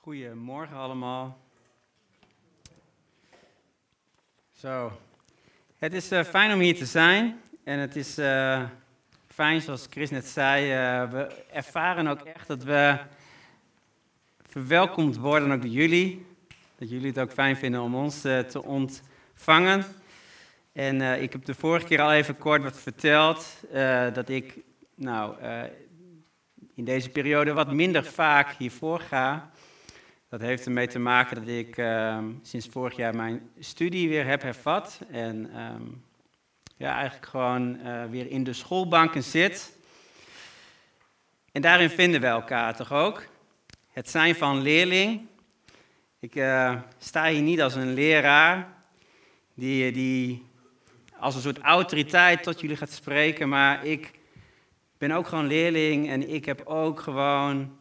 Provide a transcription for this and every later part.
Goedemorgen allemaal. Zo, het is fijn om hier te zijn en het is fijn, zoals Chris net zei, we ervaren ook echt dat we verwelkomd worden, ook door jullie. Dat jullie het ook fijn vinden om ons te ontvangen. En ik heb de vorige keer al even kort wat verteld, dat ik in deze periode wat minder vaak hiervoor ga. Dat heeft ermee te maken dat ik sinds vorig jaar mijn studie weer heb hervat. En eigenlijk gewoon weer in de schoolbanken zit. En daarin vinden we elkaar toch ook. Het zijn van leerling. Ik sta hier niet als een leraar die als een soort autoriteit tot jullie gaat spreken. Maar ik ben ook gewoon leerling en ik heb ook gewoon,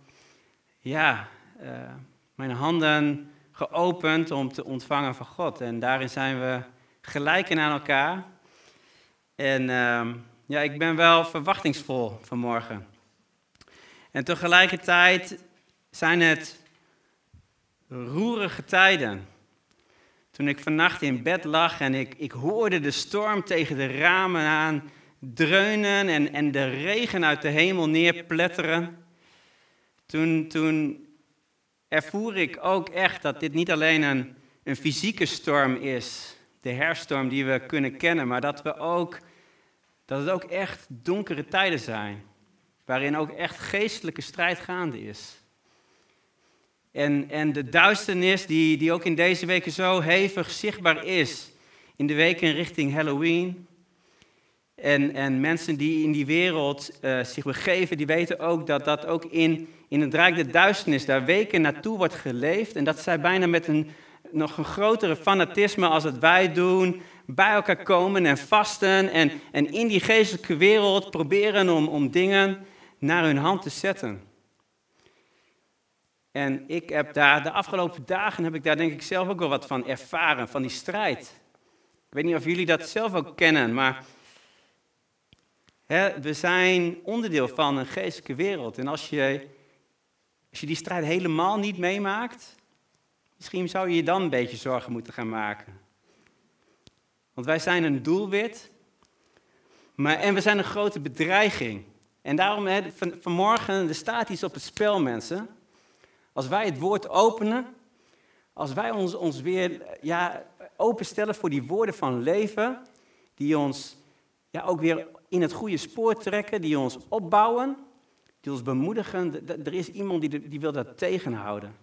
mijn handen geopend om te ontvangen van God. En daarin zijn we gelijken aan elkaar. En ik ben wel verwachtingsvol vanmorgen. En tegelijkertijd zijn het roerige tijden. Toen ik vannacht in bed lag en ik hoorde de storm tegen de ramen aan dreunen en de regen uit de hemel neerpletteren. Toen ervoer ik ook echt dat dit niet alleen een fysieke storm is, de herfststorm die we kunnen kennen, maar dat het ook echt donkere tijden zijn, waarin ook echt geestelijke strijd gaande is. En de duisternis die ook in deze weken zo hevig zichtbaar is, in de weken richting Halloween. En mensen die in die wereld zich begeven, die weten ook dat ook in het rijk der duisternis daar weken naartoe wordt geleefd. En dat zij bijna met nog een grotere fanatisme als het wij doen, bij elkaar komen en vasten. En in die geestelijke wereld proberen om dingen naar hun hand te zetten. En ik heb daar, de afgelopen dagen heb ik daar denk ik zelf ook wel wat van ervaren, van die strijd. Ik weet niet of jullie dat zelf ook kennen, maar we zijn onderdeel van een geestelijke wereld. En als je die strijd helemaal niet meemaakt, misschien zou je je dan een beetje zorgen moeten gaan maken. Want wij zijn een doelwit, en we zijn een grote bedreiging. En daarom, vanmorgen, er staat iets op het spel, mensen. Als wij het woord openen, als wij ons weer openstellen voor die woorden van leven, die ons ook weer in het goede spoor trekken, die ons opbouwen, die ons bemoedigen. Er is iemand die wil dat tegenhouden.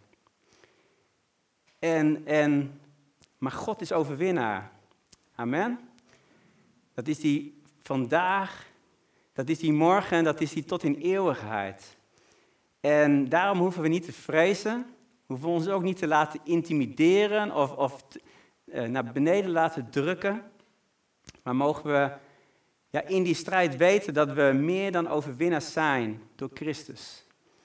Maar God is overwinnaar. Amen. Dat is die vandaag, dat is die morgen, dat is die tot in eeuwigheid. En daarom hoeven we niet te vrezen, hoeven we ons ook niet te laten intimideren of naar beneden laten drukken. Maar mogen we in die strijd weten dat we meer dan overwinnaars zijn door Christus.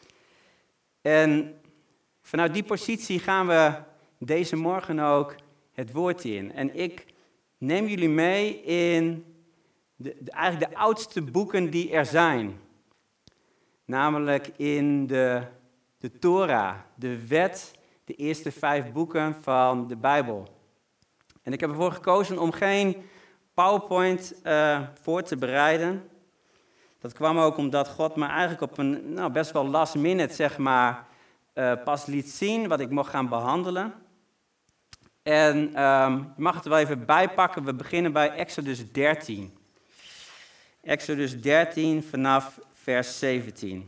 En vanuit die positie gaan we deze morgen ook het woord in. En ik neem jullie mee in eigenlijk de oudste boeken die er zijn. Namelijk in de Torah, de wet, de eerste 5 boeken van de Bijbel. En ik heb ervoor gekozen om geen PowerPoint voor te bereiden. Dat kwam ook omdat God me eigenlijk op een best wel last minute, pas liet zien wat ik mocht gaan behandelen. En je mag het er wel even bijpakken. We beginnen bij Exodus 13. Exodus 13 vanaf vers 17.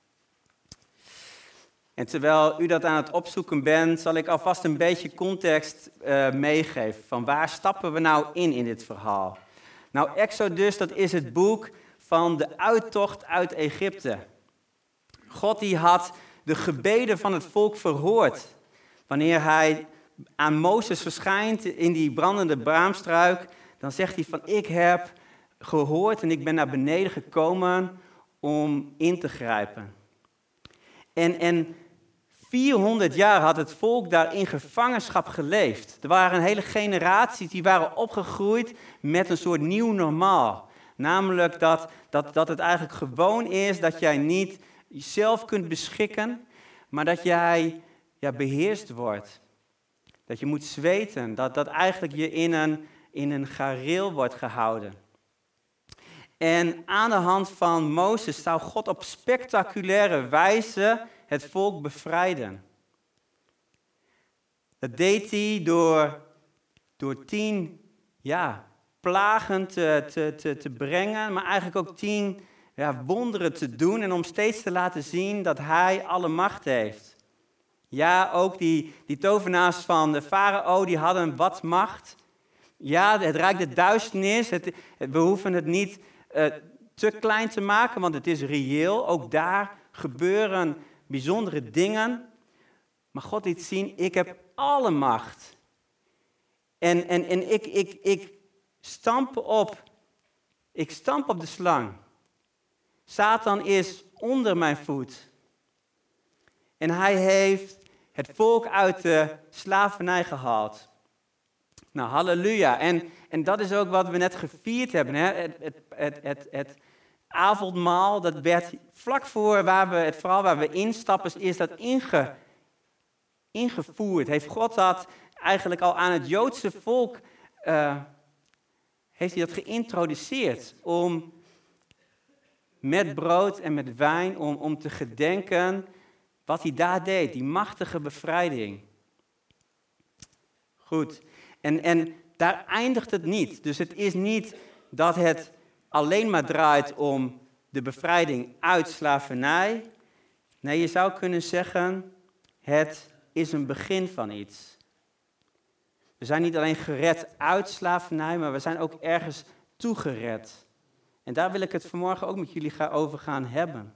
En terwijl u dat aan het opzoeken bent, zal ik alvast een beetje context meegeven. Van waar stappen we nou in dit verhaal? Nou, Exodus, dat is het boek van de uittocht uit Egypte. God die had de gebeden van het volk verhoord. Wanneer hij aan Mozes verschijnt in die brandende braamstruik, dan zegt hij van: ik heb gehoord en ik ben naar beneden gekomen om in te grijpen. En 400 jaar had het volk daar in gevangenschap geleefd. Er waren een hele generatie die waren opgegroeid met een soort nieuw normaal. Namelijk dat het eigenlijk gewoon is dat jij niet jezelf kunt beschikken, maar dat jij beheerst wordt. Dat je moet zweten, dat eigenlijk je in een gareel wordt gehouden. En aan de hand van Mozes zou God op spectaculaire wijze het volk bevrijden. Dat deed hij door 10 plagen te brengen, maar eigenlijk ook 10 wonderen te doen en om steeds te laten zien dat hij alle macht heeft. Ja, ook die tovenaars van de farao, die hadden wat macht. Ja, het rijk der duisternis, we hoeven het niet te klein te maken, want het is reëel. Ook daar gebeuren bijzondere dingen. Maar God liet zien, ik heb alle macht. En ik stamp op de slang. Satan is onder mijn voet. En hij heeft het volk uit de slavernij gehaald. Nou, halleluja. En dat is ook wat we net gevierd hebben. Hè? Het avondmaal, dat werd vlak voor waar we instappen, is dat ingevoerd. Heeft God dat eigenlijk al aan het Joodse volk, heeft hij dat geïntroduceerd. Om met brood en met wijn, om te gedenken wat hij daar deed. Die machtige bevrijding. Goed. En daar eindigt het niet. Dus het is niet dat het alleen maar draait om de bevrijding uit slavernij. Nee, je zou kunnen zeggen, het is een begin van iets. We zijn niet alleen gered uit slavernij, maar we zijn ook ergens toegered. En daar wil ik het vanmorgen ook met jullie over gaan hebben.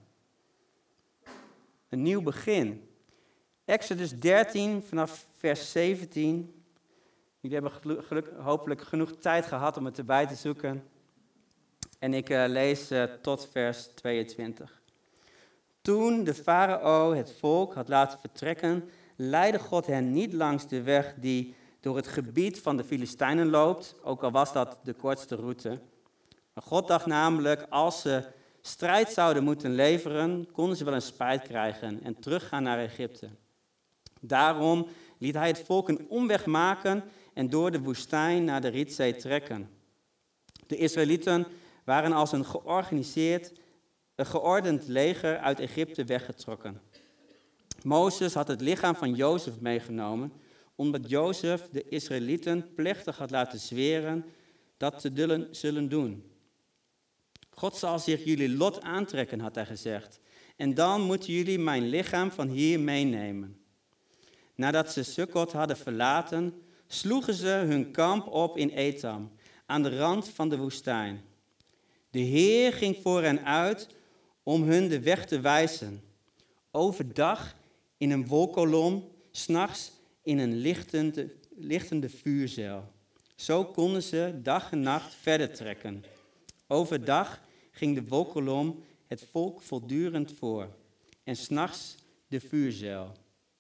Een nieuw begin. Exodus 13 vanaf vers 17. Jullie hebben hopelijk genoeg tijd gehad om het erbij te zoeken. En ik lees tot vers 22. Toen de farao het volk had laten vertrekken, leidde God hen niet langs de weg die door het gebied van de Filistijnen loopt, ook al was dat de kortste route. Maar God dacht namelijk, als ze strijd zouden moeten leveren, konden ze wel een spijt krijgen en teruggaan naar Egypte. Daarom liet hij het volk een omweg maken en door de woestijn naar de Rietzee trekken. De Israëlieten waren als een geordend leger uit Egypte weggetrokken. Mozes had het lichaam van Jozef meegenomen, omdat Jozef de Israëlieten plechtig had laten zweren dat ze zullen doen. God zal zich jullie lot aantrekken, had hij gezegd. En dan moeten jullie mijn lichaam van hier meenemen. Nadat ze Sukkot hadden verlaten, sloegen ze hun kamp op in Etam, aan de rand van de woestijn. De Heer ging voor hen uit om hun de weg te wijzen. Overdag in een wolkolom, 's nachts in een lichtende vuurzeil. Zo konden ze dag en nacht verder trekken. Overdag ging de wolkolom het volk voortdurend voor en 's nachts de vuurzeil.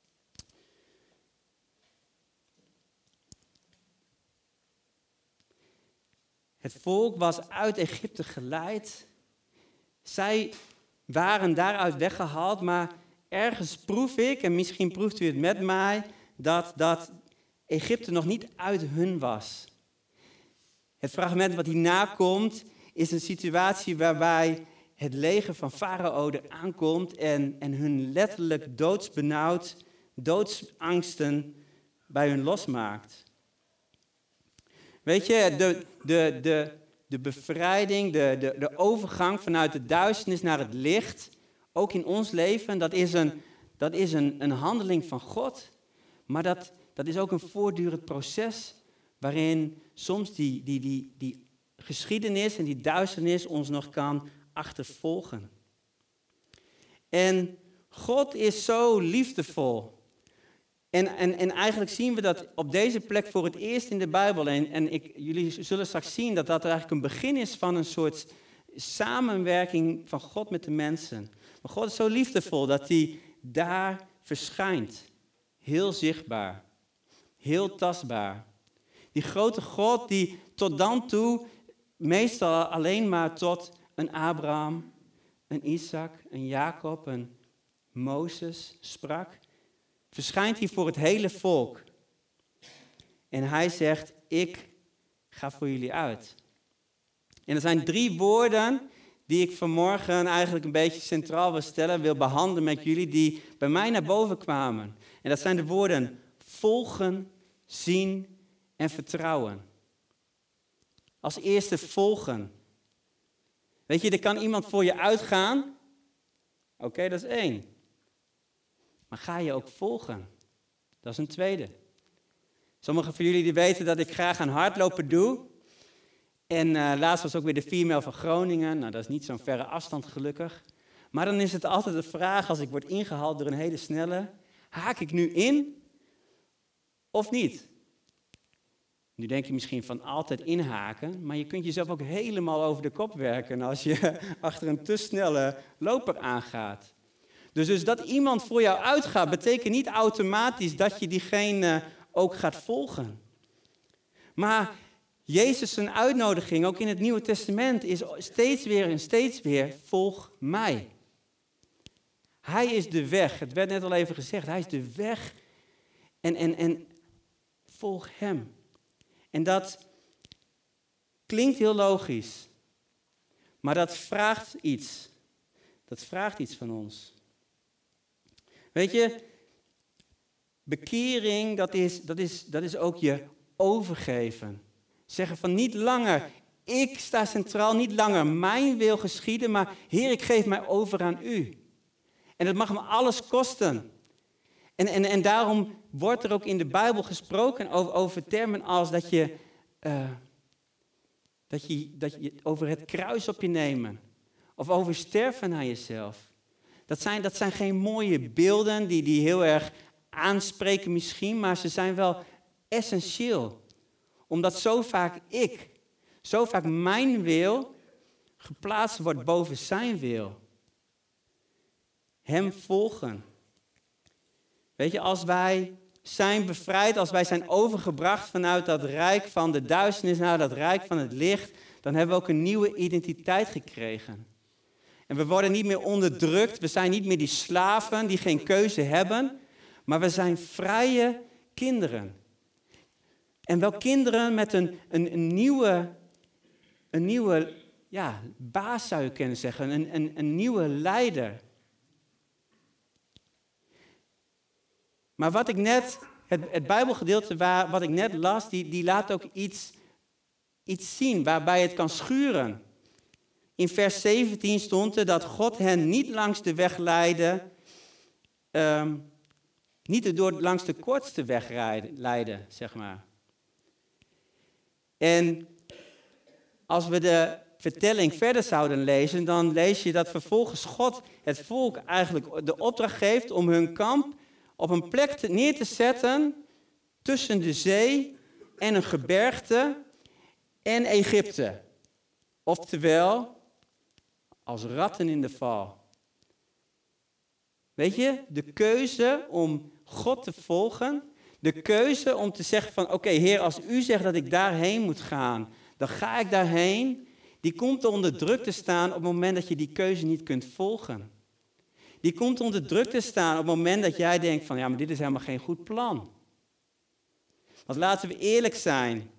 Het volk was uit Egypte geleid. Zij waren daaruit weggehaald, maar ergens proef ik, en misschien proeft u het met mij, dat Egypte nog niet uit hun was. Het fragment wat hierna komt, is een situatie waarbij het leger van Farao er aankomt en hun letterlijk doodsbenauwd, doodsangsten bij hun losmaakt. Weet je, de bevrijding, de overgang vanuit de duisternis naar het licht, ook in ons leven, dat is een handeling van God. Maar dat is ook een voortdurend proces waarin soms die geschiedenis en die duisternis ons nog kan achtervolgen. En God is zo liefdevol. En eigenlijk zien we dat op deze plek voor het eerst in de Bijbel. Jullie zullen straks zien dat eigenlijk een begin is van een soort samenwerking van God met de mensen. Maar God is zo liefdevol dat hij daar verschijnt. Heel zichtbaar. Heel tastbaar. Die grote God die tot dan toe meestal alleen maar tot een Abraham, een Isaac, een Jacob, een Mozes sprak. verschijnt hij voor het hele volk. En hij zegt, ik ga voor jullie uit. En er zijn 3 woorden die ik vanmorgen eigenlijk een beetje centraal wil stellen, wil behandelen met jullie, die bij mij naar boven kwamen. En dat zijn de woorden volgen, zien en vertrouwen. Als eerste volgen. Weet je, er kan iemand voor je uitgaan. Oké, dat is 1. Maar ga je ook volgen? Dat is een tweede. Sommigen van jullie die weten dat ik graag aan hardlopen doe. En laatst was ook weer de female van Groningen. Nou, dat is niet zo'n verre afstand gelukkig. Maar dan is het altijd de vraag, als ik word ingehaald door een hele snelle, haak ik nu in of niet? Nu denk je misschien van altijd inhaken, maar je kunt jezelf ook helemaal over de kop werken als je achter een te snelle loper aangaat. Dus dat iemand voor jou uitgaat, betekent niet automatisch dat je diegene ook gaat volgen. Maar Jezus' zijn uitnodiging, ook in het Nieuwe Testament, is steeds weer, volg mij. Hij is de weg. Het werd net al even gezegd, hij is de weg en volg hem. En dat klinkt heel logisch, maar dat vraagt iets. Dat vraagt iets van ons. Weet je, bekering, dat is ook je overgeven. Zeggen van niet langer, ik sta centraal, niet langer mijn wil geschieden, maar Heer, ik geef mij over aan u. En dat mag me alles kosten. En daarom wordt er ook in de Bijbel gesproken over termen als dat je over het kruis op je nemen. Of over sterven aan jezelf. Dat zijn geen mooie beelden die heel erg aanspreken misschien, maar ze zijn wel essentieel. Omdat zo vaak mijn wil geplaatst wordt boven zijn wil. Hem volgen. Weet je, als wij zijn bevrijd, als wij zijn overgebracht vanuit dat rijk van de duisternis naar dat rijk van het licht, dan hebben we ook een nieuwe identiteit gekregen. En we worden niet meer onderdrukt, we zijn niet meer die slaven die geen keuze hebben, maar we zijn vrije kinderen. En wel kinderen met een nieuwe baas zou je kunnen zeggen, een nieuwe leider. Maar wat ik net, het Bijbelgedeelte wat ik net las, die laat ook iets zien waarbij het kan schuren. In vers 17 stond er dat God hen niet langs de weg leidde, niet langs de kortste weg leidde, zeg maar. En als we de vertelling verder zouden lezen, dan lees je dat vervolgens God het volk eigenlijk de opdracht geeft om hun kamp op een plek neer te zetten tussen de zee en een gebergte en Egypte. Oftewel, als ratten in de val. Weet je, de keuze om God te volgen, de keuze om te zeggen van oké, Heer, als u zegt dat ik daarheen moet gaan, dan ga ik daarheen. Die komt onder druk te staan op het moment dat je die keuze niet kunt volgen. Die komt onder druk te staan op het moment dat jij denkt van ja, maar dit is helemaal geen goed plan. Want laten we eerlijk zijn.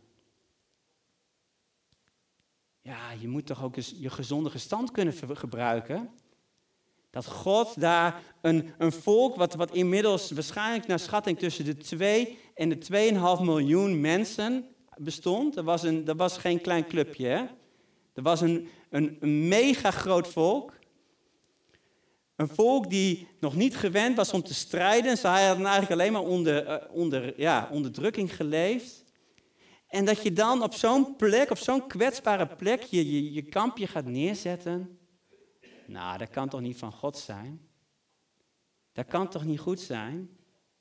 Ja, je moet toch ook eens je gezonde verstand kunnen gebruiken. Dat God daar een volk, wat inmiddels waarschijnlijk naar schatting tussen de 2 en de 2,5 miljoen mensen bestond. Dat was geen klein clubje, hè? Dat was een mega groot volk. Een volk die nog niet gewend was om te strijden. Ze hadden eigenlijk alleen maar onderdrukking geleefd. En dat je dan op zo'n plek, op zo'n kwetsbare plek, je kampje gaat neerzetten. Nou, dat kan toch niet van God zijn? Dat kan toch niet goed zijn?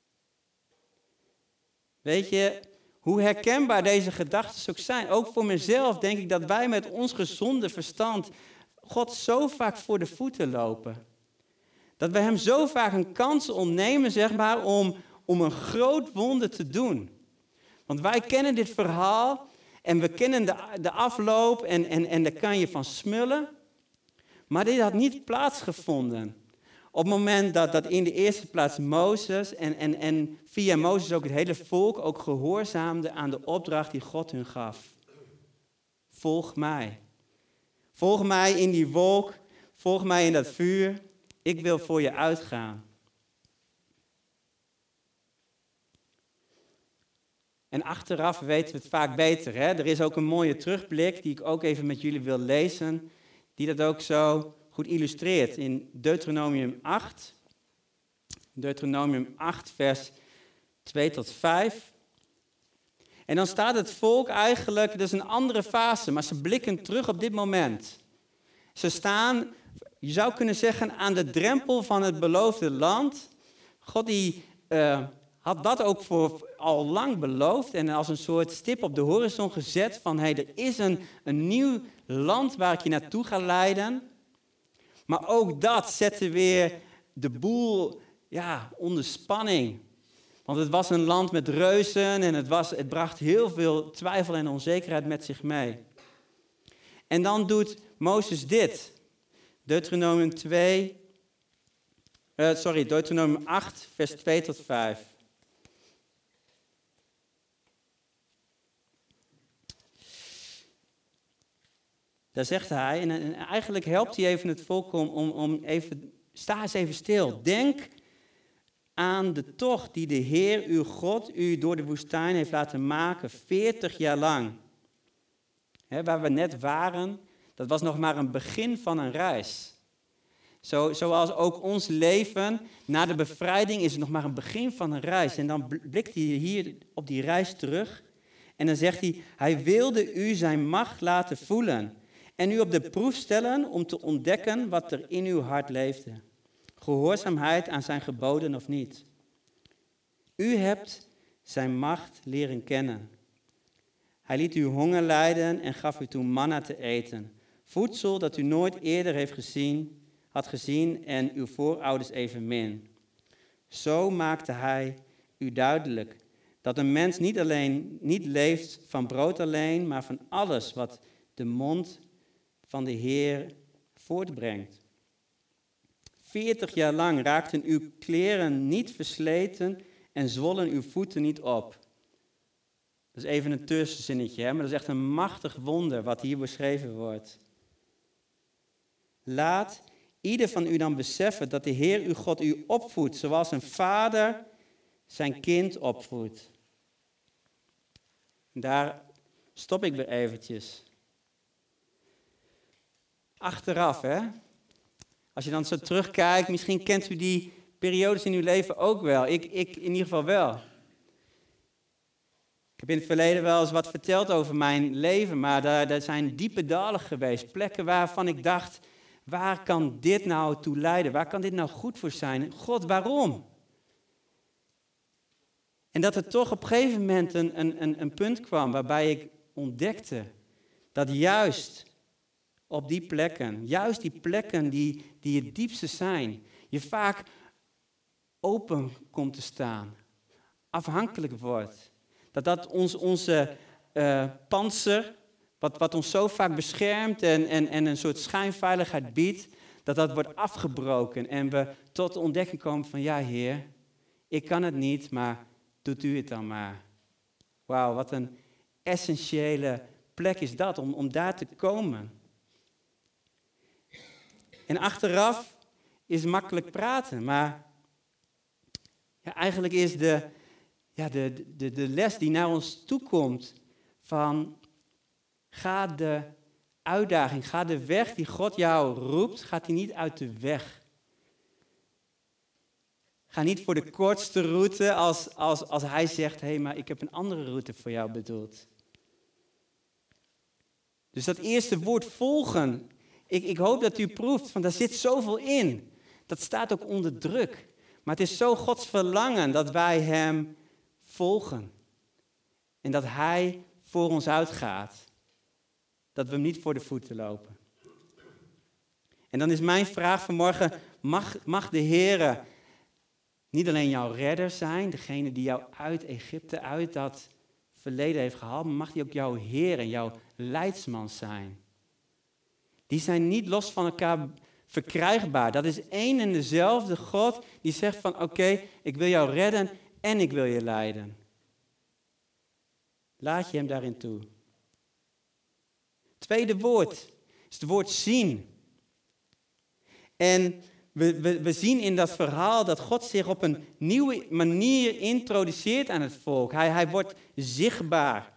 Weet je, hoe herkenbaar deze gedachten ook zijn. Ook voor mezelf denk ik dat wij met ons gezonde verstand God zo vaak voor de voeten lopen. Dat we hem zo vaak een kans ontnemen, zeg maar, om een groot wonder te doen. Want wij kennen dit verhaal en we kennen de afloop en daar kan je van smullen. Maar dit had niet plaatsgevonden. op het moment dat in de eerste plaats Mozes en via Mozes ook het hele volk ook gehoorzaamde aan de opdracht die God hun gaf. Volg mij. Volg mij in die wolk. Volg mij in dat vuur. Ik wil voor je uitgaan. En achteraf weten we het vaak beter. Hè? Er is ook een mooie terugblik die ik ook even met jullie wil lezen. Die dat ook zo goed illustreert in Deuteronomium 8. Deuteronomium 8 vers 2 tot 5. En dan staat het volk eigenlijk, dat is een andere fase, maar ze blikken terug op dit moment. Ze staan, je zou kunnen zeggen, aan de drempel van het beloofde land. God die had dat ook voor al lang beloofd en als een soort stip op de horizon gezet van hey, er is een nieuw land waar ik je naartoe ga leiden. Maar ook dat zette weer de boel onder spanning. Want het was een land met reuzen en het bracht heel veel twijfel en onzekerheid met zich mee. En dan doet Mozes dit. Deuteronomium 8, vers 2 tot 5. Daar zegt hij, en eigenlijk helpt hij even het volk om even, sta eens even stil. Denk aan de tocht die de Heer, uw God, u door de woestijn heeft laten maken, 40 jaar lang. Waar we net waren, dat was nog maar een begin van een reis. Zoals ook ons leven, na de bevrijding is het nog maar een begin van een reis. En dan blikt hij hier op die reis terug. En dan zegt hij wilde u zijn macht laten voelen. En u op de proef stellen om te ontdekken wat er in uw hart leefde. Gehoorzaamheid aan zijn geboden of niet. U hebt zijn macht leren kennen. Hij liet u honger lijden en gaf u toen manna te eten. Voedsel dat u nooit eerder had gezien en uw voorouders evenmin. Zo maakte hij u duidelijk dat een mens niet leeft van brood alleen, maar van alles wat de mond van de Heer voortbrengt. 40 jaar lang raakten uw kleren niet versleten en zwollen uw voeten niet op. Dat is even een tussenzinnetje, maar dat is echt een machtig wonder wat hier beschreven wordt. Laat ieder van u dan beseffen dat de Heer uw God u opvoedt, zoals een vader zijn kind opvoedt. Daar stop ik weer eventjes. Achteraf, als je dan zo terugkijkt, misschien kent u die periodes in uw leven ook wel. Ik in ieder geval wel. Ik heb in het verleden wel eens wat verteld over mijn leven, maar daar zijn diepe dalen geweest. Plekken waarvan ik dacht, waar kan dit nou toe leiden? Waar kan dit nou goed voor zijn? God, waarom? En dat er toch op een gegeven moment een punt kwam waarbij ik ontdekte dat juist op die plekken, juist die plekken die het diepste zijn, je vaak open komt te staan, afhankelijk wordt. Dat onze pantser, wat ons zo vaak beschermt en een soort schijnveiligheid biedt, dat wordt afgebroken en we tot de ontdekking komen van ja Heer, ik kan het niet, maar doet u het dan maar. Wauw, wat een essentiële plek is dat, om daar te komen. En achteraf is makkelijk praten, maar eigenlijk is de les die naar ons toe komt van ga de uitdaging, ga de weg die God jou roept, gaat die niet uit de weg. Ga niet voor de kortste route als hij zegt, hé, maar ik heb een andere route voor jou bedoeld. Dus dat eerste woord volgen, ik hoop dat u proeft, van daar zit zoveel in. Dat staat ook onder druk. Maar het is zo Gods verlangen dat wij hem volgen. En dat hij voor ons uitgaat. Dat we hem niet voor de voeten lopen. En dan is mijn vraag vanmorgen, mag de Heer niet alleen jouw redder zijn, degene die jou uit Egypte, uit dat verleden heeft gehaald, maar mag hij ook jouw Heer en jouw leidsman zijn. Die zijn niet los van elkaar verkrijgbaar. Dat is één en dezelfde God die zegt van oké, ik wil jou redden en ik wil je leiden. Laat je hem daarin toe. Tweede woord is het woord zien. En we zien in dat verhaal dat God zich op een nieuwe manier introduceert aan het volk. Hij wordt zichtbaar.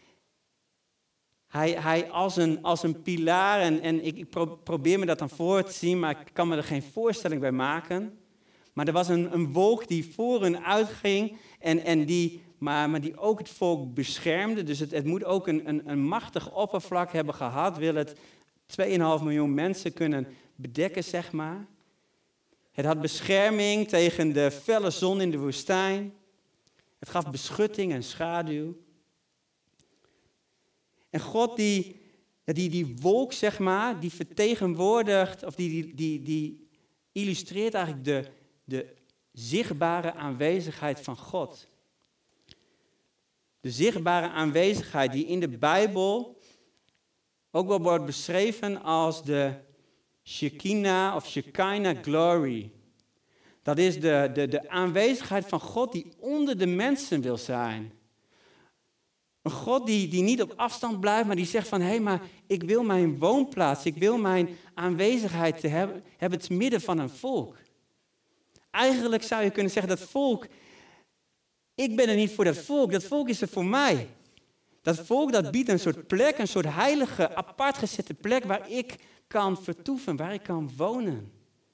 Hij als een pilaar, en ik probeer me dat dan voor te zien, maar ik kan me er geen voorstelling bij maken. Maar er was een wolk die voor hen uitging, maar die ook het volk beschermde. Dus het moet ook een machtig oppervlak hebben gehad, wil het 2,5 miljoen mensen kunnen bedekken, zeg maar. Het had bescherming tegen de felle zon in de woestijn. Het gaf beschutting en schaduw. En God die wolk, zeg maar, die vertegenwoordigt, of die illustreert eigenlijk de zichtbare aanwezigheid van God. De zichtbare aanwezigheid die in de Bijbel ook wel wordt beschreven als de Shekinah of Shekinah glory. Dat is de aanwezigheid van God die onder de mensen wil zijn. Een God die niet op afstand blijft, maar die zegt van hé, maar ik wil mijn woonplaats, ik wil mijn aanwezigheid te hebben te midden van een volk. Eigenlijk zou je kunnen zeggen dat volk, ik ben er niet voor dat volk is er voor mij. Dat volk dat biedt een soort plek, een soort heilige, apart gezette plek waar ik kan vertoeven, waar ik kan wonen.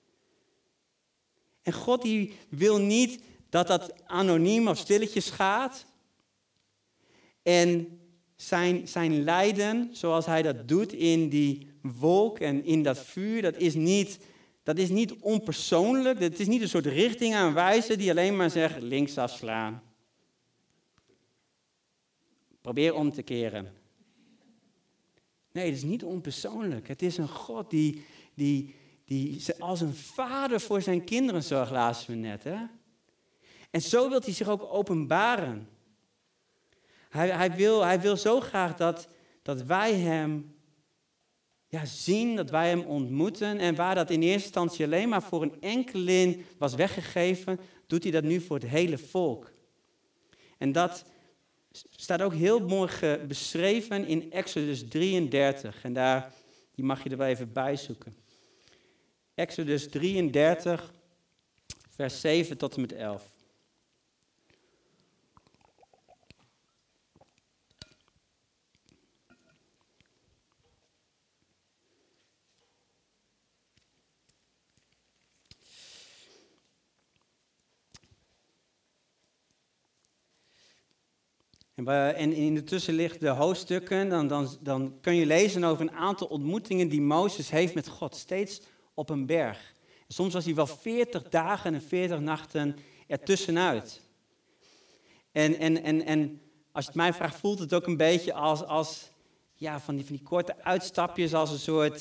En God die wil niet dat dat anoniem of stilletjes gaat. En zijn lijden, zoals hij dat doet in die wolk en in dat vuur, dat is niet onpersoonlijk. Het is niet een soort richtingaanwijzer die alleen maar zegt linksaf slaan. Probeer om te keren. Nee, het is niet onpersoonlijk. Het is een God die als een vader voor zijn kinderen zorgt, lazen we net. Hè? En zo wil hij zich ook openbaren. Hij wil zo graag dat wij hem zien, dat wij hem ontmoeten. En waar dat in eerste instantie alleen maar voor een enkeling was weggegeven, doet hij dat nu voor het hele volk. En dat staat ook heel mooi beschreven in Exodus 33. En die mag je er wel even bij zoeken. Exodus 33, vers 7 tot en met 11. En in de tussenliggende hoofdstukken, dan kun je lezen over een aantal ontmoetingen die Mozes heeft met God, steeds op een berg. En soms was hij wel 40 dagen en 40 nachten ertussenuit. En als je het mij vraagt, voelt het ook een beetje als van die korte uitstapjes, als een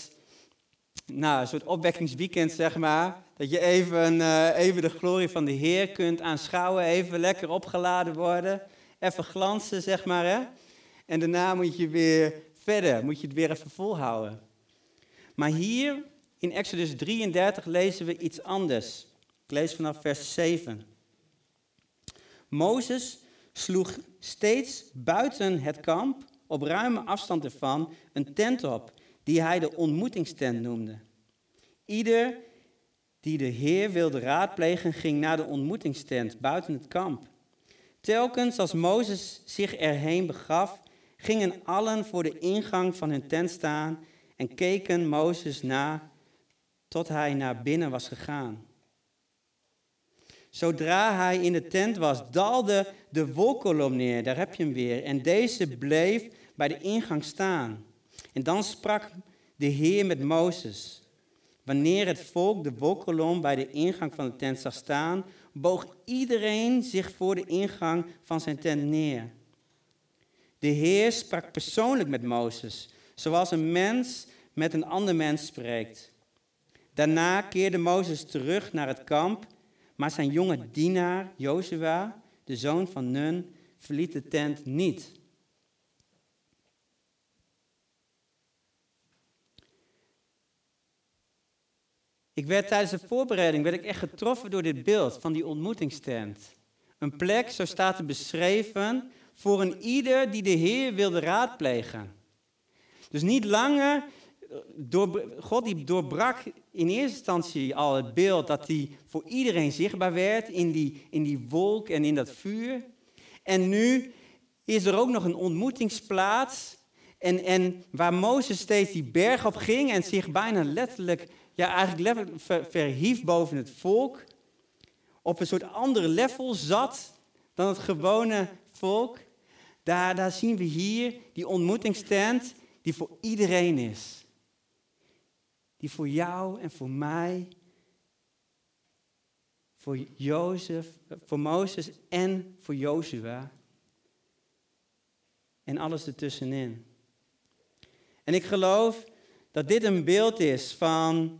soort opwekkingsweekend, zeg maar. Dat je even de glorie van de Heer kunt aanschouwen, even lekker opgeladen worden. Even glansen, zeg maar, hè. En daarna moet je weer verder, moet je het weer even volhouden. Maar hier in Exodus 33 lezen we iets anders. Ik lees vanaf vers 7. Mozes sloeg steeds buiten het kamp, op ruime afstand ervan, een tent op, die hij de ontmoetingstent noemde. Ieder die de Heer wilde raadplegen, ging naar de ontmoetingstent buiten het kamp. Telkens als Mozes zich erheen begaf, gingen allen voor de ingang van hun tent staan en keken Mozes na tot hij naar binnen was gegaan. Zodra hij in de tent was, daalde de wolkolom neer, daar heb je hem weer, en deze bleef bij de ingang staan. En dan sprak de Heer met Mozes. Wanneer het volk de wolkolom bij de ingang van de tent zag staan, boog iedereen zich voor de ingang van zijn tent neer. De Heer sprak persoonlijk met Mozes, zoals een mens met een ander mens spreekt. Daarna keerde Mozes terug naar het kamp, maar zijn jonge dienaar, Jozua, de zoon van Nun, verliet de tent niet. Tijdens de voorbereiding werd ik echt getroffen door dit beeld van die ontmoetingstent. Een plek, zo staat er beschreven, voor een ieder die de Heer wilde raadplegen. Dus niet langer, God die doorbrak in eerste instantie al het beeld dat hij voor iedereen zichtbaar werd in die wolk en in dat vuur. En nu is er ook nog een ontmoetingsplaats en waar Mozes steeds die berg op ging en zich bijna letterlijk verhief boven het volk, op een soort andere level zat dan het gewone volk. Daar zien we hier die ontmoetingstent die voor iedereen is. Die voor jou en voor mij, voor Mozes en voor Jozua. En alles ertussenin. En ik geloof dat dit een beeld is van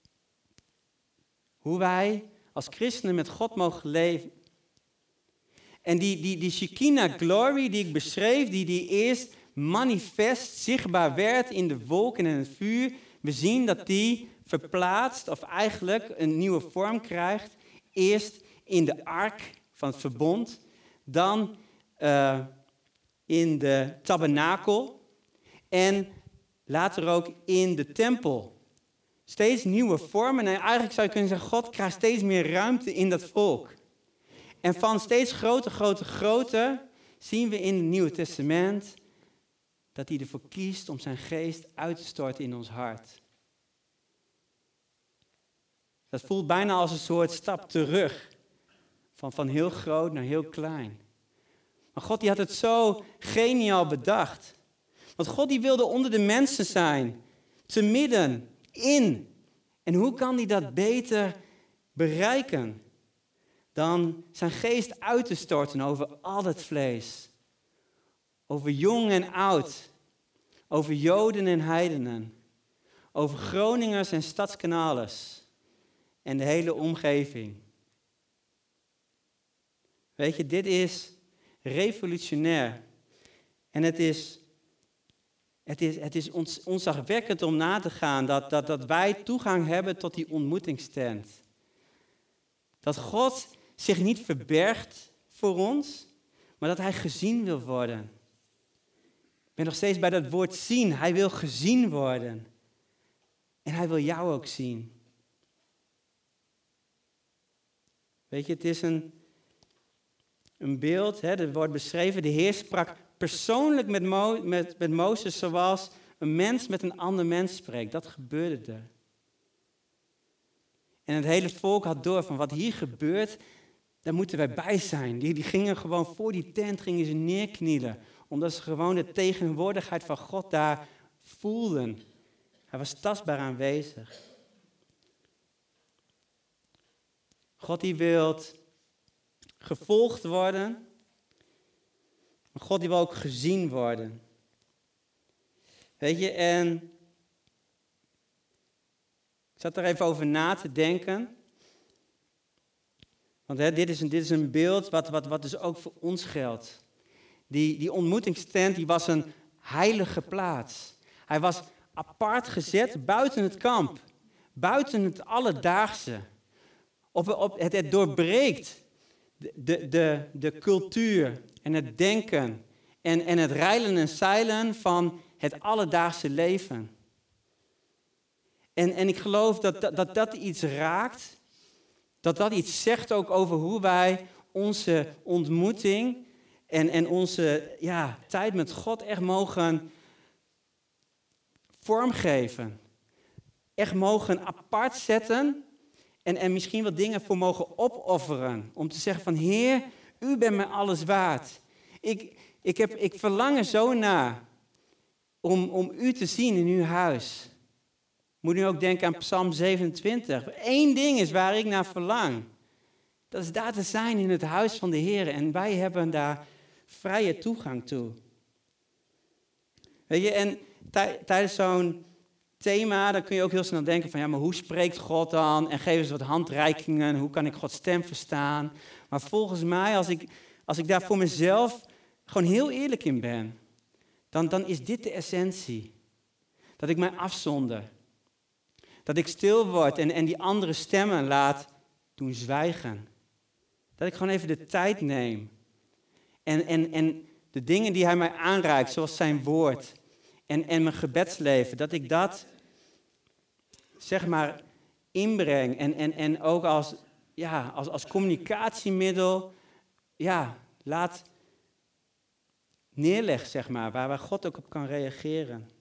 hoe wij als christenen met God mogen leven. En die Shekinah glory die ik beschreef, die eerst manifest zichtbaar werd in de wolken en het vuur. We zien dat die verplaatst of eigenlijk een nieuwe vorm krijgt. Eerst in de ark van het verbond, dan in de tabernakel en later ook in de tempel. Steeds nieuwe vormen en eigenlijk zou je kunnen zeggen, God krijgt steeds meer ruimte in dat volk. En van steeds groter zien we in het Nieuwe Testament dat hij ervoor kiest om zijn geest uit te storten in ons hart. Dat voelt bijna als een soort stap terug. Van heel groot naar heel klein. Maar God die had het zo geniaal bedacht. Want God die wilde onder de mensen zijn. Te midden, in. En hoe kan hij dat beter bereiken dan zijn geest uit te storten over al het vlees. Over jong en oud. Over Joden en heidenen. Over Groningers en stadskanalers. En de hele omgeving. Weet je, dit is revolutionair. En het is ontzagwekkend om na te gaan dat wij toegang hebben tot die ontmoetingstent. Dat God zich niet verbergt voor ons, maar dat hij gezien wil worden. Ik ben nog steeds bij dat woord zien. Hij wil gezien worden. En hij wil jou ook zien. Weet je, het is een beeld, er wordt beschreven, de Heer sprak persoonlijk met Mozes zoals een mens met een ander mens spreekt. Dat gebeurde er. En het hele volk had door van wat hier gebeurt, daar moeten wij bij zijn. Die gingen gewoon voor die tent gingen ze neerknielen, omdat ze gewoon de tegenwoordigheid van God daar voelden. Hij was tastbaar aanwezig. God die wil gevolgd worden. Maar God die wil ook gezien worden. Weet je, en ik zat er even over na te denken. Want dit is een beeld wat dus ook voor ons geldt. Die ontmoetingstent die was een heilige plaats. Hij was apart gezet buiten het kamp. Buiten het alledaagse. Het doorbreekt de cultuur en het denken en het reilen en zeilen van het alledaagse leven. En ik geloof dat iets raakt, dat iets zegt ook over hoe wij onze ontmoeting en onze tijd met God echt mogen vormgeven. Echt mogen apart zetten. En misschien wat dingen voor mogen opofferen. Om te zeggen van Heer, u bent mij alles waard. Ik verlang er zo naar om u te zien in uw huis. Moet nu ook denken aan Psalm 27. Eén ding is waar ik naar verlang. Dat is daar te zijn in het huis van de Heer. En wij hebben daar vrije toegang toe. Weet je, en tijdens zo'n thema, dan kun je ook heel snel denken van ja, maar hoe spreekt God dan? En geef eens wat handreikingen, hoe kan ik Gods stem verstaan? Maar volgens mij, als ik daar voor mezelf gewoon heel eerlijk in ben, dan is dit de essentie. Dat ik mij afzonder. Dat ik stil word en die andere stemmen laat doen zwijgen. Dat ik gewoon even de tijd neem. En de dingen die hij mij aanreikt, zoals zijn woord en mijn gebedsleven, dat ik dat, zeg maar, inbreng. En ook als communicatiemiddel, laat neerleg, zeg maar, waar God ook op kan reageren.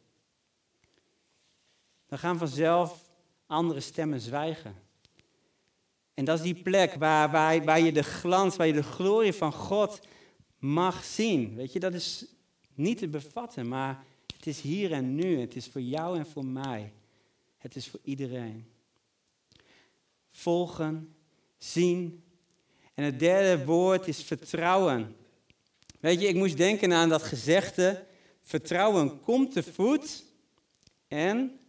Dan gaan vanzelf andere stemmen zwijgen. En dat is die plek waar je de glans, waar je de glorie van God mag zien. Weet je, dat is niet te bevatten, maar het is hier en nu. Het is voor jou en voor mij. Het is voor iedereen. Volgen, zien. En het derde woord is vertrouwen. Weet je, ik moest denken aan dat gezegde, vertrouwen komt te voet en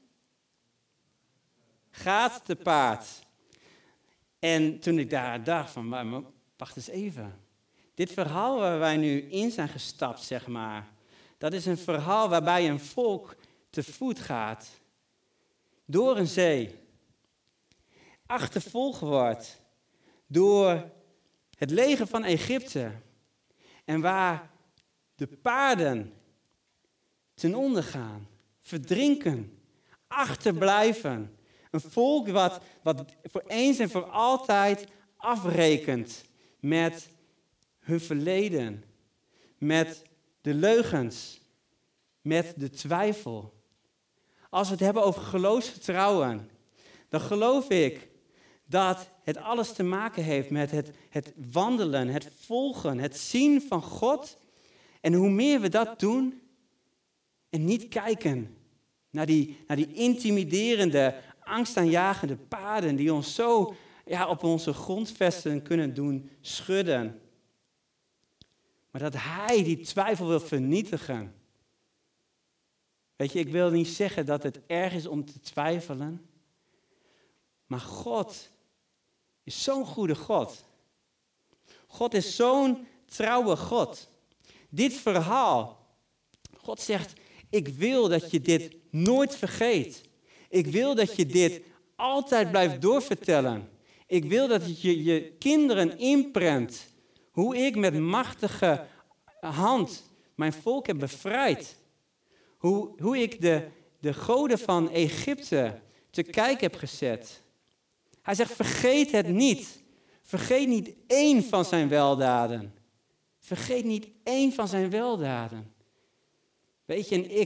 gaat te paard. En toen ik daar dacht van, maar wacht eens even. Dit verhaal waar wij nu in zijn gestapt, zeg maar, dat is een verhaal waarbij een volk te voet gaat. Door een zee. Achtervolgd wordt door het leger van Egypte. En waar de paarden ten onder gaan, verdrinken, achterblijven. Een volk wat voor eens en voor altijd afrekent met hun verleden, met de leugens, met de twijfel. Als we het hebben over geloofsvertrouwen, dan geloof ik dat het alles te maken heeft met het wandelen, het volgen, het zien van God. En hoe meer we dat doen en niet kijken naar die intimiderende, angstaanjagende paarden die ons zo op onze grondvesten kunnen doen schudden. Maar dat hij die twijfel wil vernietigen. Weet je, ik wil niet zeggen dat het erg is om te twijfelen. Maar God is zo'n goede God. God is zo'n trouwe God. Dit verhaal, God zegt, ik wil dat je dit nooit vergeet. Ik wil dat je dit altijd blijft doorvertellen. Ik wil dat je kinderen inprent hoe ik met machtige hand mijn volk heb bevrijd. Hoe ik de goden van Egypte te kijk heb gezet. Hij zegt, vergeet het niet. Vergeet niet één van zijn weldaden. Vergeet niet één van zijn weldaden. Weet je, en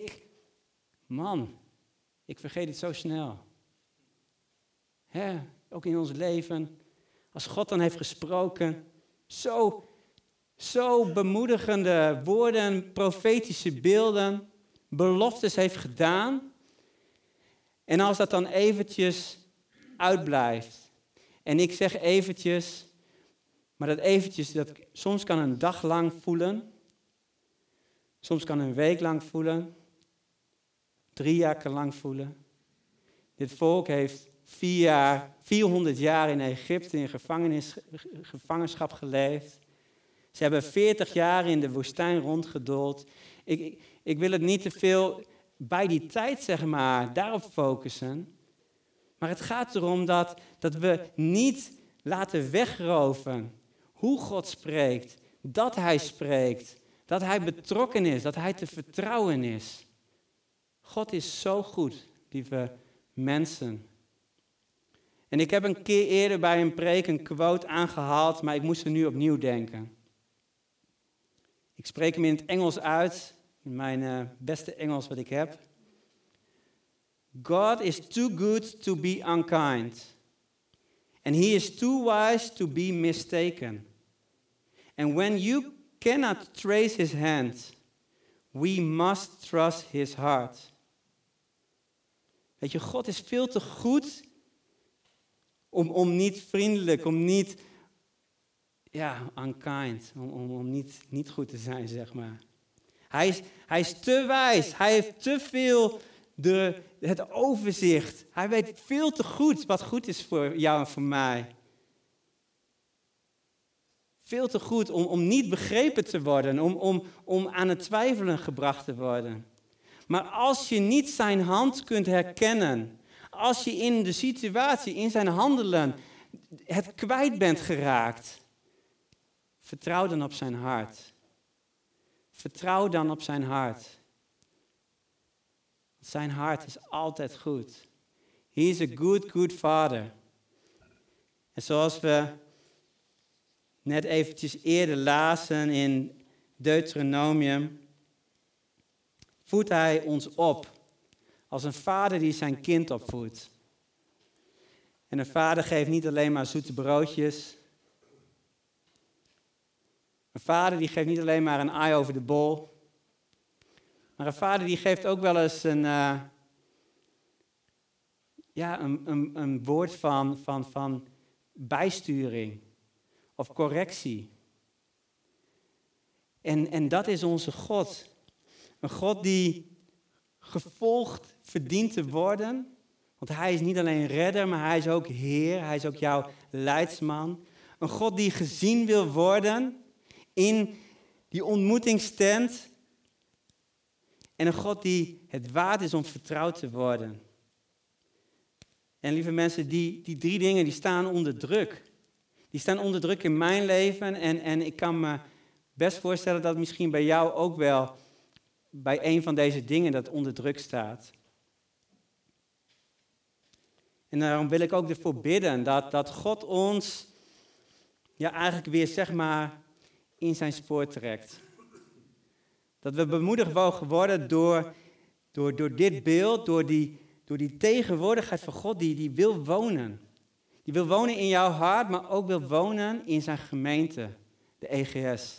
ik vergeet het zo snel. Ook in ons leven. Als God dan heeft gesproken, zo bemoedigende woorden, profetische beelden, beloftes heeft gedaan. En als dat dan eventjes uitblijft. En ik zeg eventjes, maar dat eventjes, soms kan een dag lang voelen. Soms kan een week lang voelen. 3 jaar kan lang voelen. Dit volk heeft 400 jaar in Egypte in gevangenschap geleefd. Ze hebben 40 jaar in de woestijn rondgedoold. Ik wil het niet te veel bij die tijd, zeg maar, daarop focussen. Maar het gaat erom dat we niet laten wegroven hoe God spreekt. Dat hij spreekt. Dat hij betrokken is. Dat hij te vertrouwen is. God is zo goed, lieve mensen. En ik heb een keer eerder bij een preek een quote aangehaald, maar ik moest er nu opnieuw denken. Ik spreek hem in het Engels uit, in mijn beste Engels wat ik heb. God is too good to be unkind. And he is too wise to be mistaken. And when you cannot trace his hand, we must trust his heart. Weet je, God is veel te goed om niet vriendelijk, om niet, unkind, om niet goed te zijn, zeg maar. Hij is te wijs, hij heeft te veel het overzicht. Hij weet veel te goed wat goed is voor jou en voor mij. Veel te goed om niet begrepen te worden, om aan het twijfelen gebracht te worden. Maar als je niet zijn hand kunt herkennen, als je in de situatie, in zijn handelen, het kwijt bent geraakt, vertrouw dan op zijn hart. Vertrouw dan op zijn hart. Zijn hart is altijd goed. He is a good, good father. En zoals we net eventjes eerder lazen in Deuteronomium, voedt hij ons op als een vader die zijn kind opvoedt. En een vader geeft niet alleen maar zoete broodjes. Een vader die geeft niet alleen maar een ei over de bol. Maar een vader die geeft ook wel eens een woord van bijsturing of correctie. En dat is onze God. Een God die gevolgd verdient te worden. Want hij is niet alleen redder, maar hij is ook Heer. Hij is ook jouw leidsman. Een God die gezien wil worden in die ontmoetingstent. En een God die het waard is om vertrouwd te worden. En lieve mensen, die drie dingen die staan onder druk. Die staan onder druk in mijn leven. En ik kan me best voorstellen dat misschien bij jou ook wel bij een van deze dingen dat onder druk staat. En daarom wil ik ook ervoor bidden dat God ons eigenlijk weer zeg maar in zijn spoor trekt. Dat we bemoedigd mogen worden door dit beeld, door die tegenwoordigheid van God die wil wonen. Die wil wonen in jouw hart, maar ook wil wonen in zijn gemeente, de EGS.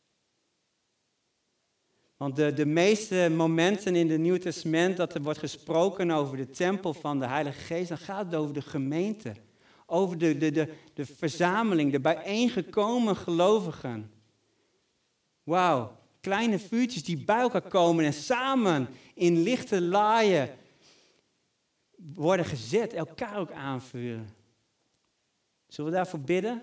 Want de meeste momenten in het Nieuw Testament dat er wordt gesproken over de tempel van de Heilige Geest, dan gaat het over de gemeente. Over de verzameling, de bijeengekomen gelovigen. Wauw, kleine vuurtjes die bij elkaar komen en samen in lichte laaien worden gezet, elkaar ook aanvuren. Zullen we daarvoor bidden?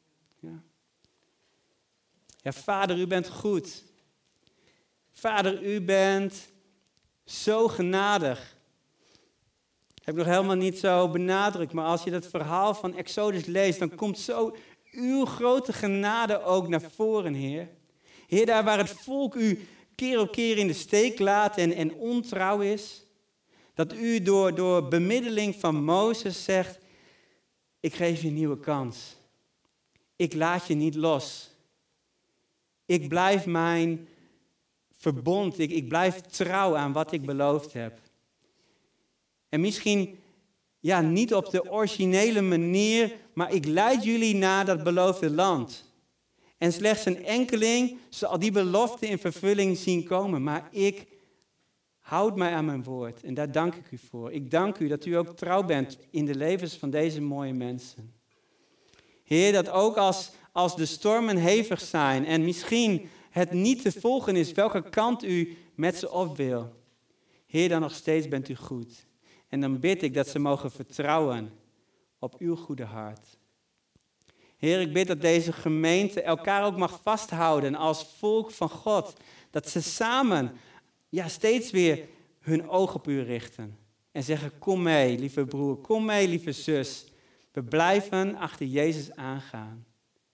Ja, Vader, u bent goed. Vader, u bent zo genadig. Ik heb nog helemaal niet zo benadrukt, maar als je dat verhaal van Exodus leest, dan komt zo uw grote genade ook naar voren, Heer. Heer, daar waar het volk u keer op keer in de steek laat en ontrouw is, dat u door bemiddeling van Mozes zegt, ik geef je een nieuwe kans. Ik laat je niet los. Ik blijf mijn verbond, ik blijf trouw aan wat ik beloofd heb. En misschien, niet op de originele manier, maar ik leid jullie naar dat beloofde land. En slechts een enkeling zal die belofte in vervulling zien komen. Maar ik houd mij aan mijn woord en daar dank ik u voor. Ik dank u dat u ook trouw bent in de levens van deze mooie mensen. Heer, dat ook als de stormen hevig zijn en misschien het niet te volgen is welke kant u met ze op wil. Heer, dan nog steeds bent u goed. En dan bid ik dat ze mogen vertrouwen op uw goede hart. Heer, ik bid dat deze gemeente elkaar ook mag vasthouden als volk van God. Dat ze samen steeds weer hun oog op u richten. En zeggen, kom mee, lieve broer, kom mee, lieve zus. We blijven achter Jezus aangaan.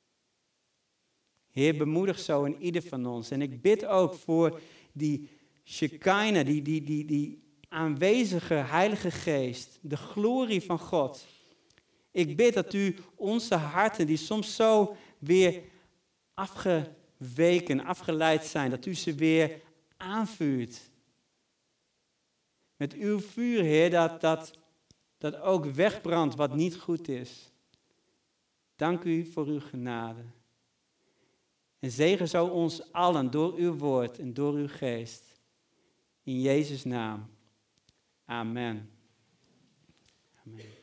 Heer, bemoedig zo in ieder van ons. En ik bid ook voor die Shekinah, die aanwezige Heilige Geest, de glorie van God. Ik bid dat u onze harten, die soms zo weer afgeweken, afgeleid zijn, dat u ze weer aanvuurt. Met uw vuur, Heer, dat ook wegbrandt wat niet goed is. Dank u voor uw genade. En zegen zo ons allen door uw woord en door uw geest. In Jezus' naam. Amen. Amen.